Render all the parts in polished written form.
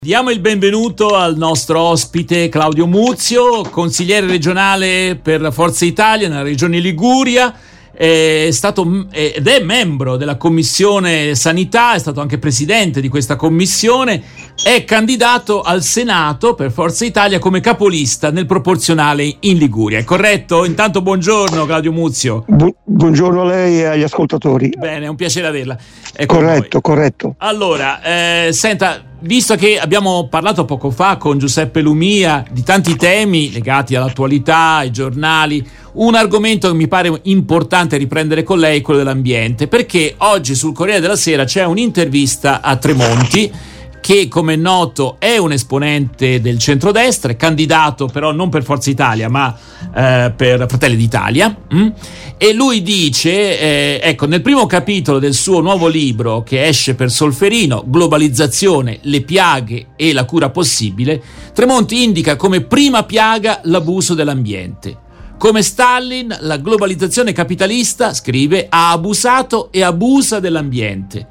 Diamo il benvenuto al nostro ospite Claudio Muzio, consigliere regionale per Forza Italia nella regione Liguria. È stato ed è membro della commissione sanità, è stato anche presidente di questa commissione, è candidato al Senato per Forza Italia come capolista nel proporzionale in Liguria, è corretto? Intanto buongiorno Claudio Muzio. Buongiorno a lei e agli ascoltatori. Bene, è un piacere averla. Corretto. Allora, senta, visto che abbiamo parlato poco fa con Giuseppe Lumia di tanti temi legati all'attualità, ai giornali, un argomento che mi pare importante riprendere con lei è quello dell'ambiente, perché oggi sul Corriere della Sera c'è un'intervista a Tremonti, che come è noto è un esponente del centrodestra, è candidato però non per Forza Italia ma per Fratelli d'Italia, e lui dice, ecco, nel primo capitolo del suo nuovo libro che esce per Solferino, Globalizzazione, le piaghe e la cura possibile, Tremonti indica come prima piaga l'abuso dell'ambiente. Come Stalin, la globalizzazione capitalista, scrive, ha abusato e abusa dell'ambiente.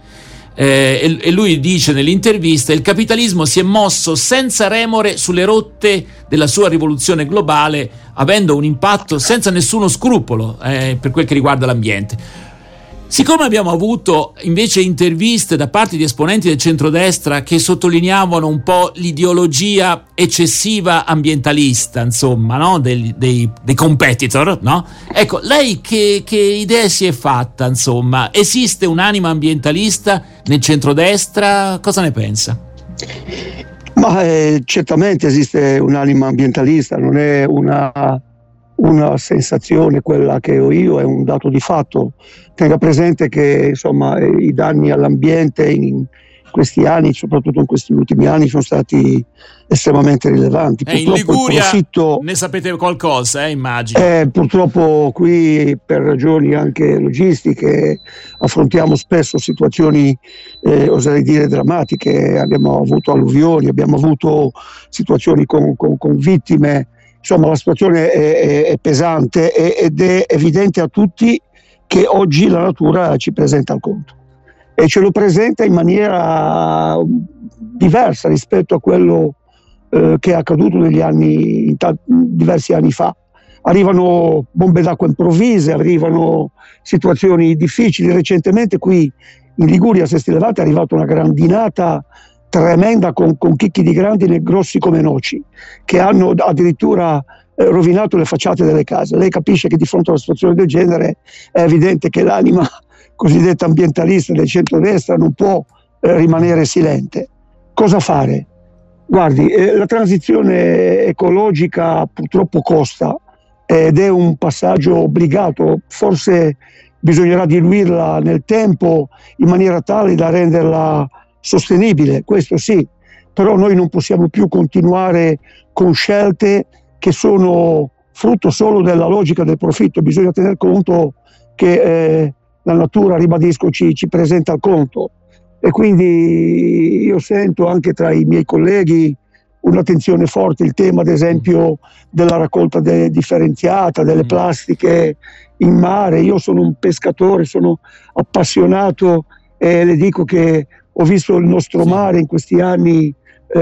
E lui dice nell'intervista: il capitalismo si è mosso senza remore sulle rotte della sua rivoluzione globale, avendo un impatto senza nessuno scrupolo per quel che riguarda l'ambiente. Siccome abbiamo avuto invece interviste da parte di esponenti del centrodestra che sottolineavano un po' l'ideologia eccessiva ambientalista, insomma, no? dei competitor, no? Ecco, lei che idea si è fatta, insomma? Esiste un'anima ambientalista nel centrodestra? Cosa ne pensa? Ma certamente esiste un'anima ambientalista, non è una sensazione quella che ho io, è un dato di fatto. Tenga presente che insomma i danni all'ambiente in questi anni, soprattutto in questi ultimi anni, sono stati estremamente rilevanti. In Liguria ne sapete qualcosa, immagino. Purtroppo qui, per ragioni anche logistiche, affrontiamo spesso situazioni, oserei dire, drammatiche. Abbiamo avuto alluvioni, abbiamo avuto situazioni con vittime. Insomma, la situazione è pesante ed è evidente a tutti che oggi la natura ci presenta il conto, e ce lo presenta in maniera diversa rispetto a quello che è accaduto negli anni, diversi anni fa. Arrivano bombe d'acqua improvvise, arrivano situazioni difficili. Recentemente qui in Liguria, a Sesti Levante, è arrivata una grandinata tremenda con chicchi di grandine grossi come noci, che hanno addirittura rovinato le facciate delle case. Lei capisce che di fronte a una situazione del genere è evidente che l'anima cosiddetta ambientalista del centrodestra non può rimanere silente. Cosa fare? Guardi, la transizione ecologica purtroppo costa ed è un passaggio obbligato. Forse bisognerà diluirla nel tempo in maniera tale da renderla sostenibile, questo sì, però noi non possiamo più continuare con scelte che sono frutto solo della logica del profitto. Bisogna tener conto che la natura, ribadisco, ci presenta il conto, e quindi io sento anche tra i miei colleghi un'attenzione forte, il tema ad esempio della raccolta differenziata delle plastiche in mare. Io sono un pescatore, sono appassionato e le dico che ho visto il nostro mare in questi anni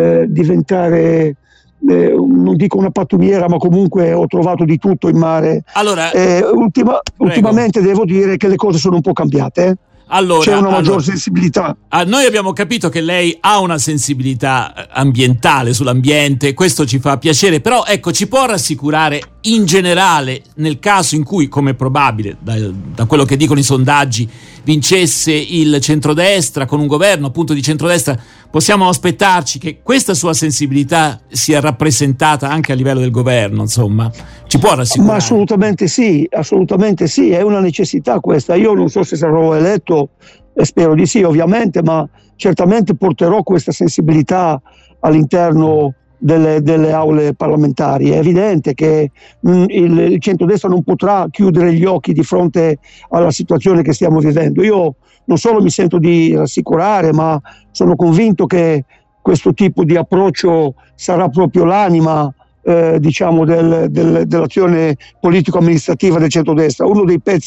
diventare, non dico una pattumiera, ma comunque ho trovato di tutto in mare. Allora, ultimamente devo dire che le cose sono un po' cambiate. C'è una maggior sensibilità. Noi abbiamo capito che lei ha una sensibilità ambientale sull'ambiente, questo ci fa piacere, però ecco, ci può rassicurare in generale, nel caso in cui, come è probabile da quello che dicono i sondaggi, vincesse il centrodestra con un governo appunto di centrodestra, possiamo aspettarci che questa sua sensibilità sia rappresentata anche a livello del governo, insomma? Ci può rassicurare? Ma assolutamente sì, è una necessità questa. Io non so se sarò eletto, e spero di sì ovviamente, ma certamente porterò questa sensibilità all'interno delle aule parlamentari. È evidente che il centrodestra non potrà chiudere gli occhi di fronte alla situazione che stiamo vivendo. Io non solo mi sento di rassicurare, ma sono convinto che questo tipo di approccio sarà proprio l'anima diciamo dell'azione politico-amministrativa del centrodestra, uno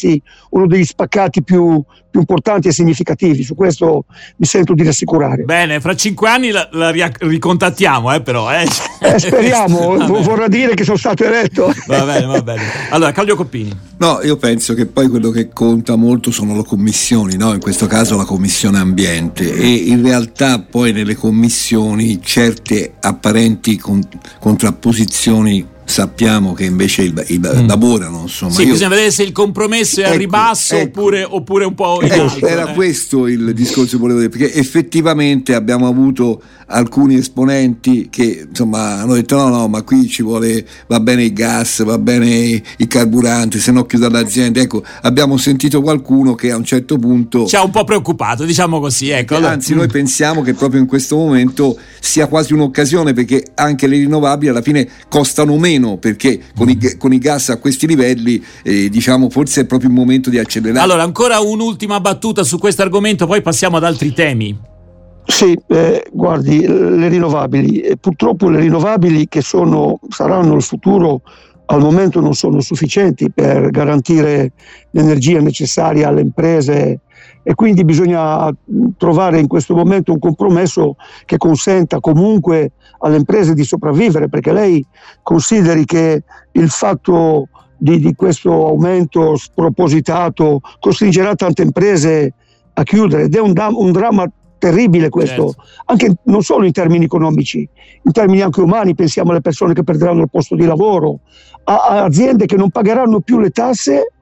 degli spaccati più importanti e significativi. Su questo mi sento di rassicurare. Bene, fra 5 anni la ricontattiamo, però. Speriamo, vorrà dire che sono stato eletto. Va bene. Allora, Claudio Coppini. No, io penso che poi quello che conta molto sono le commissioni, no? In questo caso la commissione ambiente, e in realtà poi nelle commissioni certe apparenti contrapposizioni sappiamo che invece lavorano, insomma. Sì, bisogna vedere se il compromesso è al ribasso oppure un po' in alto. Era questo il discorso che volevo dire, perché effettivamente abbiamo avuto alcuni esponenti che insomma hanno detto no, ma qui ci vuole, va bene il gas, va bene i carburanti, se no chiudo l'azienda. Ecco, abbiamo sentito qualcuno che a un certo punto ci ha un po' preoccupato, diciamo così, ecco. Anzi, noi pensiamo che proprio in questo momento sia quasi un'occasione, perché anche le rinnovabili alla fine costano meno, perché con i gas a questi livelli diciamo forse è proprio il momento di accelerare. Allora, ancora un'ultima battuta su questo argomento, poi passiamo ad altri temi. Sì, guardi, le rinnovabili, purtroppo le rinnovabili che saranno il futuro, al momento non sono sufficienti per garantire l'energia necessaria alle imprese, e quindi bisogna trovare in questo momento un compromesso che consenta comunque alle imprese di sopravvivere, perché lei consideri che il fatto di questo aumento spropositato costringerà tante imprese a chiudere, ed è un dramma terribile questo, certo. Anche non solo in termini economici, in termini anche umani. Pensiamo alle persone che perderanno il posto di lavoro, a aziende che non pagheranno più le tasse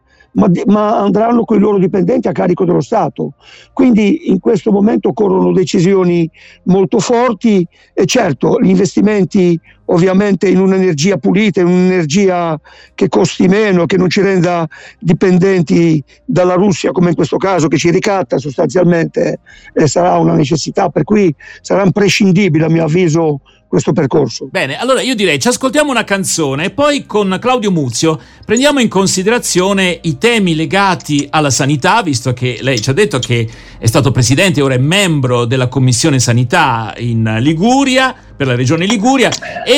ma andranno con i loro dipendenti a carico dello Stato. Quindi in questo momento occorrono decisioni molto forti, e certo gli investimenti ovviamente in un'energia pulita, in un'energia che costi meno, che non ci renda dipendenti dalla Russia come in questo caso, che ci ricatta sostanzialmente, sarà una necessità, per cui sarà imprescindibile a mio avviso questo percorso. Bene, allora io direi ci ascoltiamo una canzone e poi con Claudio Muzio prendiamo in considerazione i temi legati alla sanità, visto che lei ci ha detto che è stato presidente e ora è membro della Commissione Sanità in Liguria, per la regione Liguria,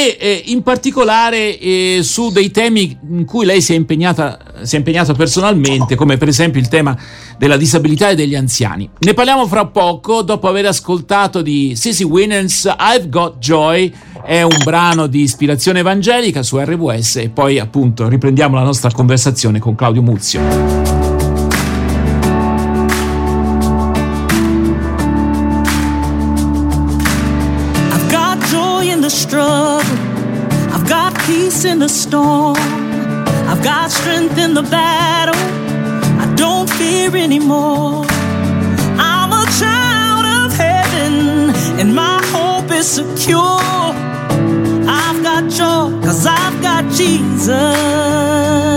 e in particolare su dei temi in cui lei si è impegnato personalmente, come per esempio il tema della disabilità e degli anziani. Ne parliamo fra poco, dopo aver ascoltato di Sissy Winans I've Got Joy. È un brano di ispirazione evangelica su RWS, e poi appunto riprendiamo la nostra conversazione con Claudio Muzio. Struggle, I've got peace in the storm, I've got strength in the battle, I don't fear anymore. I'm a child of heaven and my hope is secure. I've got joy 'cause I've got Jesus.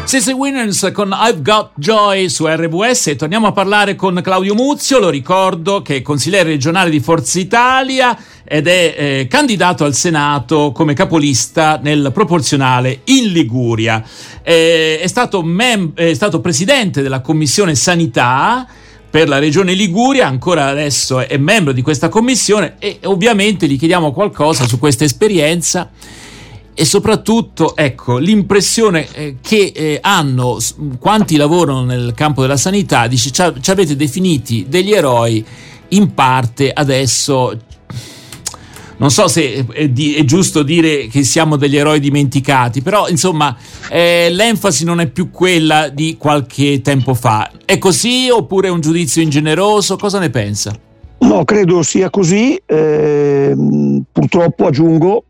Sissy Winans con I've Got Joy su RWS, e torniamo a parlare con Claudio Muzio. Lo ricordo che è consigliere regionale di Forza Italia ed è candidato al Senato come capolista nel proporzionale in Liguria. È stato presidente della Commissione Sanità per la regione Liguria, ancora adesso è membro di questa commissione, e ovviamente gli chiediamo qualcosa su questa esperienza e soprattutto, ecco, l'impressione che hanno quanti lavorano nel campo della sanità. Dice, ci avete definiti degli eroi, in parte adesso non so se è giusto dire che siamo degli eroi dimenticati, però insomma l'enfasi non è più quella di qualche tempo fa. È così oppure è un giudizio ingeneroso? Cosa ne pensa? No, credo sia così. Purtroppo, aggiungo,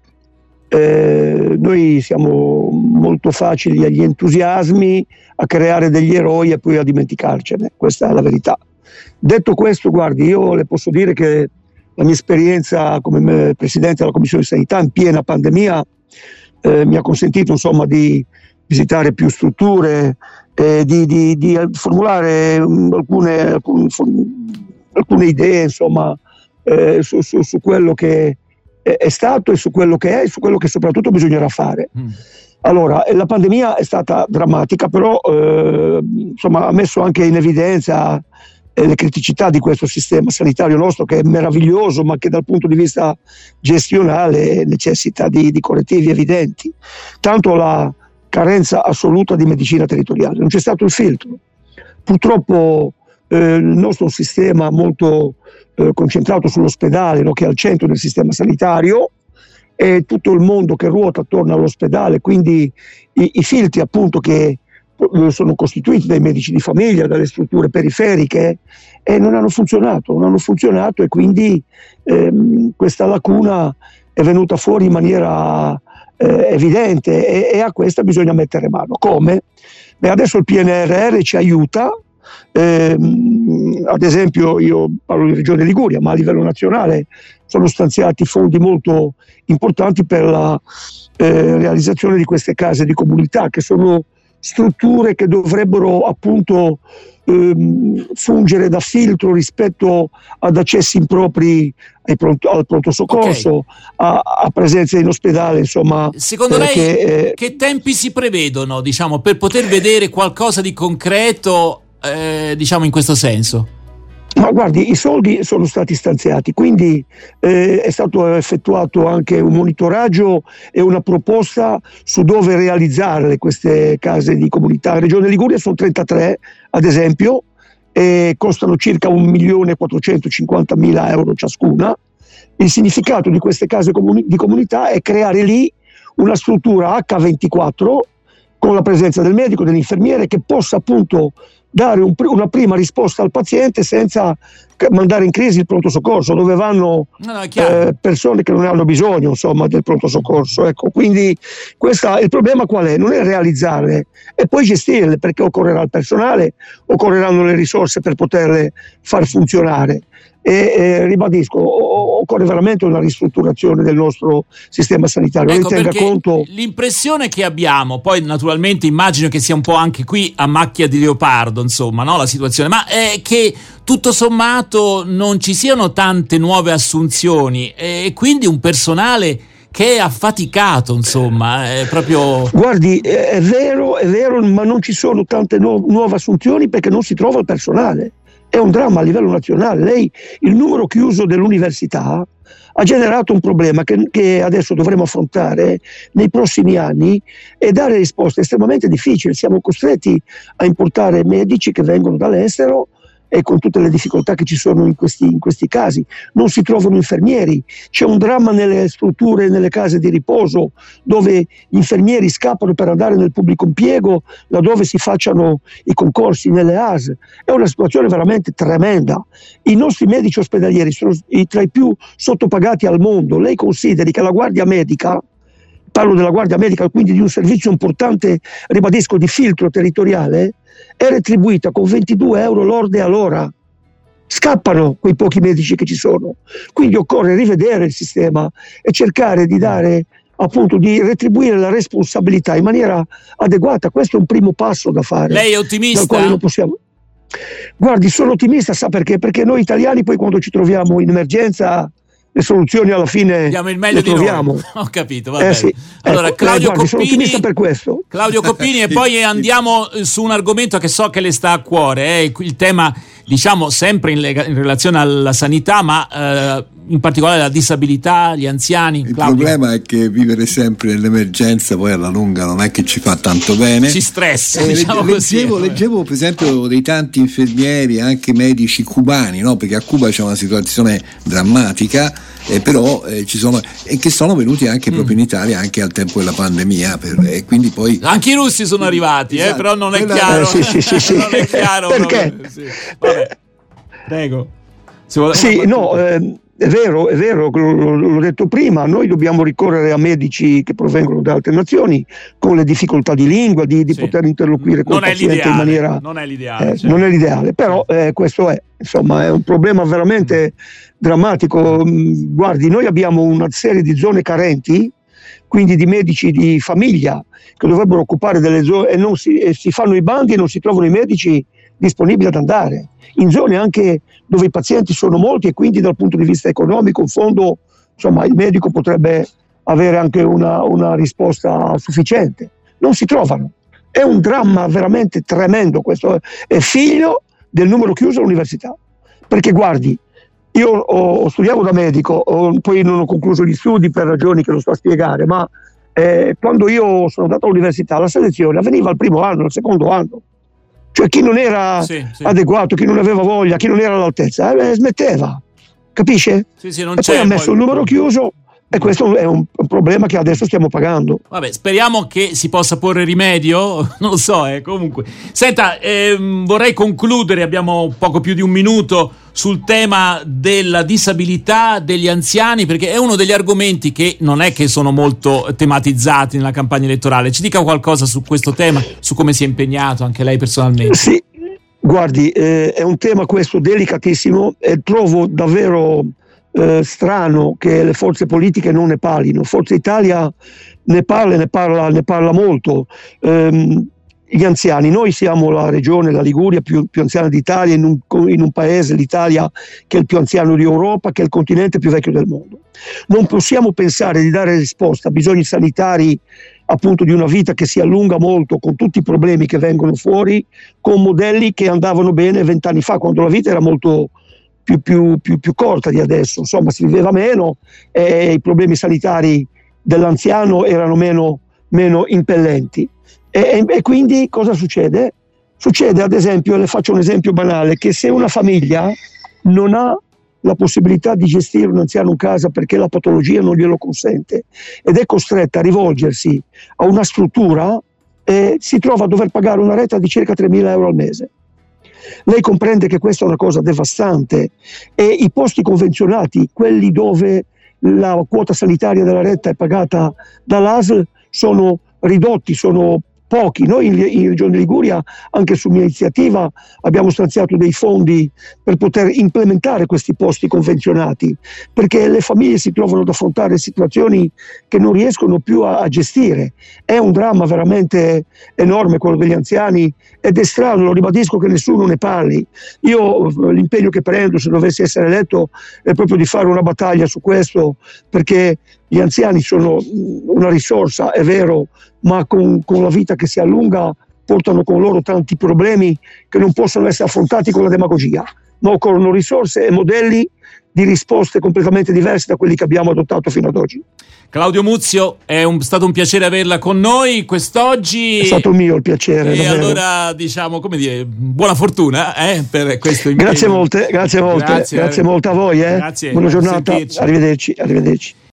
noi siamo molto facili agli entusiasmi, a creare degli eroi e poi a dimenticarcene. Questa è la verità. Detto questo, guardi, io le posso dire che la mia esperienza come presidente della Commissione di Sanità in piena pandemia mi ha consentito, insomma, di visitare più strutture, di formulare alcune idee, insomma, su quello che è stato e su quello che è e su quello che soprattutto bisognerà fare. Allora, la pandemia è stata drammatica, però insomma, ha messo anche in evidenza le criticità di questo sistema sanitario nostro, che è meraviglioso, ma che dal punto di vista gestionale necessita di correttivi evidenti. Tanto la carenza assoluta di medicina territoriale, non c'è stato il filtro. Purtroppo il nostro sistema molto concentrato sull'ospedale, no, che è al centro del sistema sanitario, e tutto il mondo che ruota attorno all'ospedale, quindi i filtri appunto che sono costituiti dai medici di famiglia, dalle strutture periferiche, e non hanno funzionato, e quindi questa lacuna è venuta fuori in maniera evidente, e a questa bisogna mettere mano. Come? Adesso il PNRR ci aiuta. Ad esempio, io parlo di Regione Liguria, ma a livello nazionale sono stanziati fondi molto importanti per la realizzazione di queste case di comunità, che sono strutture che dovrebbero appunto fungere da filtro rispetto ad accessi impropri al pronto soccorso, a presenze in ospedale, insomma. Secondo lei che tempi si prevedono, diciamo, per poter vedere qualcosa di concreto, diciamo, in questo senso? Ma guardi, i soldi sono stati stanziati, quindi è stato effettuato anche un monitoraggio e una proposta su dove realizzare queste case di comunità. In Regione Liguria sono 33, ad esempio, e costano circa 1.450.000 euro ciascuna. Il significato di queste case di comunità è creare lì una struttura H24 con la presenza del medico, dell'infermiere, che possa appunto dare una prima risposta al paziente senza mandare in crisi il pronto soccorso, dove vanno persone che non hanno bisogno, insomma, del pronto soccorso. Ecco, quindi il problema qual è? Non è realizzarle e poi gestirle, perché occorrerà il personale, occorreranno le risorse per poterle far funzionare. E ribadisco, occorre veramente una ristrutturazione del nostro sistema sanitario. Ecco, tenga conto. L'impressione che abbiamo, poi naturalmente immagino che sia un po' anche qui a macchia di leopardo, insomma, no, la situazione, ma è che tutto sommato non ci siano tante nuove assunzioni e quindi un personale che è affaticato, insomma, è proprio... Guardi, è vero, ma non ci sono tante nuove assunzioni perché non si trova il personale. È un dramma a livello nazionale. Il numero chiuso dell'università ha generato un problema che adesso dovremo affrontare nei prossimi anni e dare risposte estremamente difficili. Siamo costretti a importare medici che vengono dall'estero, e con tutte le difficoltà che ci sono in questi casi. Non si trovano infermieri, c'è un dramma nelle strutture, nelle case di riposo, dove gli infermieri scappano per andare nel pubblico impiego, laddove si facciano i concorsi nelle ASL. È una situazione veramente tremenda. I nostri medici ospedalieri sono tra i più sottopagati al mondo. Lei consideri che la guardia medica, parlo della guardia medica, quindi di un servizio importante, ribadisco, di filtro territoriale, è retribuita con 22 euro lorde all'ora. Scappano quei pochi medici che ci sono. Quindi occorre rivedere il sistema e cercare di dare appunto di retribuire la responsabilità in maniera adeguata. Questo è un primo passo da fare. Lei è ottimista? Dal quale non possiamo. Guardi, sono ottimista, sa perché? Perché noi italiani poi quando ci troviamo in emergenza le soluzioni alla fine diamo il meglio le di troviamo. Noi. Ho capito, va bene. Sì. Allora, ecco, Claudio guardi, sono Coppini, ottimista per questo. Claudio Coppini, e poi andiamo su un argomento che so che le sta a cuore, il tema, diciamo, sempre in relazione alla sanità, ma in particolare la disabilità, gli anziani. Il Claudio. problema è che vivere sempre nell'emergenza poi alla lunga non è che ci fa tanto bene. Ci stressa, diciamo così. Leggevo per esempio dei tanti infermieri, anche medici cubani, no? Perché a Cuba c'è una situazione drammatica, però ci sono, e che sono venuti anche proprio in Italia anche al tempo della pandemia, e quindi poi anche i russi sono arrivati, esatto, però non è chiaro. Sì. Non è chiaro perché? Sì. Vabbè. Prego. È vero, l'ho detto prima, noi dobbiamo ricorrere a medici che provengono da altre nazioni con le difficoltà di lingua, di poter interloquire con il paziente in maniera. Non è l'ideale. Non è l'ideale, però questo è un problema veramente drammatico. Guardi, noi abbiamo una serie di zone carenti, quindi di medici di famiglia che dovrebbero occupare delle zone e si fanno i bandi e non si trovano i medici disponibili ad andare. In zone anche dove i pazienti sono molti e quindi dal punto di vista economico in fondo il medico potrebbe avere anche una risposta sufficiente. Non si trovano. È un dramma veramente tremendo questo. È figlio del numero chiuso all'università. Perché guardi, io studiavo da medico, poi non ho concluso gli studi per ragioni che non sto a spiegare, ma quando io sono andato all'università la selezione avveniva al primo anno, al secondo anno. Cioè chi non era adeguato, chi non aveva voglia, chi non era all'altezza, smetteva, capisce? Non e poi ha messo il numero chiuso e questo è un problema che adesso stiamo pagando. Vabbè, speriamo che si possa porre rimedio, non lo so, comunque. Senta, vorrei concludere, abbiamo poco più di un minuto, sul tema della disabilità degli anziani, perché è uno degli argomenti che non è che sono molto tematizzati nella campagna elettorale. Ci dica qualcosa su questo tema, su come si è impegnato anche lei personalmente. Sì, guardi, è un tema questo delicatissimo e trovo davvero strano che le forze politiche non ne parlino. Forza Italia ne parla molto. Gli anziani, noi siamo la regione, la Liguria più anziana d'Italia, in un paese, l'Italia, che è il più anziano di Europa, che è il continente più vecchio del mondo. Non possiamo pensare di dare risposta a bisogni sanitari appunto di una vita che si allunga molto, con tutti i problemi che vengono fuori, con modelli che andavano bene 20 anni fa, quando la vita era molto più corta di adesso. Insomma, si viveva meno e i problemi sanitari dell'anziano erano meno impellenti. E quindi cosa succede? Succede, ad esempio, le faccio un esempio banale, che se una famiglia non ha la possibilità di gestire un anziano in casa perché la patologia non glielo consente ed è costretta a rivolgersi a una struttura, si trova a dover pagare una retta di circa 3.000 euro al mese. Lei comprende che questa è una cosa devastante e i posti convenzionati, quelli dove la quota sanitaria della retta è pagata dall'ASL, sono ridotti, sono pochi. Noi in Regione Liguria, anche su mia iniziativa, abbiamo stanziato dei fondi per poter implementare questi posti convenzionati, perché le famiglie si trovano ad affrontare situazioni che non riescono più a gestire. È un dramma veramente enorme quello degli anziani ed è strano, lo ribadisco, che nessuno ne parli. Io l'impegno che prendo, se dovessi essere eletto, è proprio di fare una battaglia su questo, perché gli anziani sono una risorsa, è vero, ma con la vita che si allunga portano con loro tanti problemi che non possono essere affrontati con la demagogia, ma occorrono risorse e modelli di risposte completamente diverse da quelli che abbiamo adottato fino ad oggi. Claudio Muzio, è stato un piacere averla con noi quest'oggi. È stato mio il piacere. E davvero. Allora, diciamo, buona fortuna per questo impegno. Grazie molte a voi. Grazie, Buona giornata, arrivederci.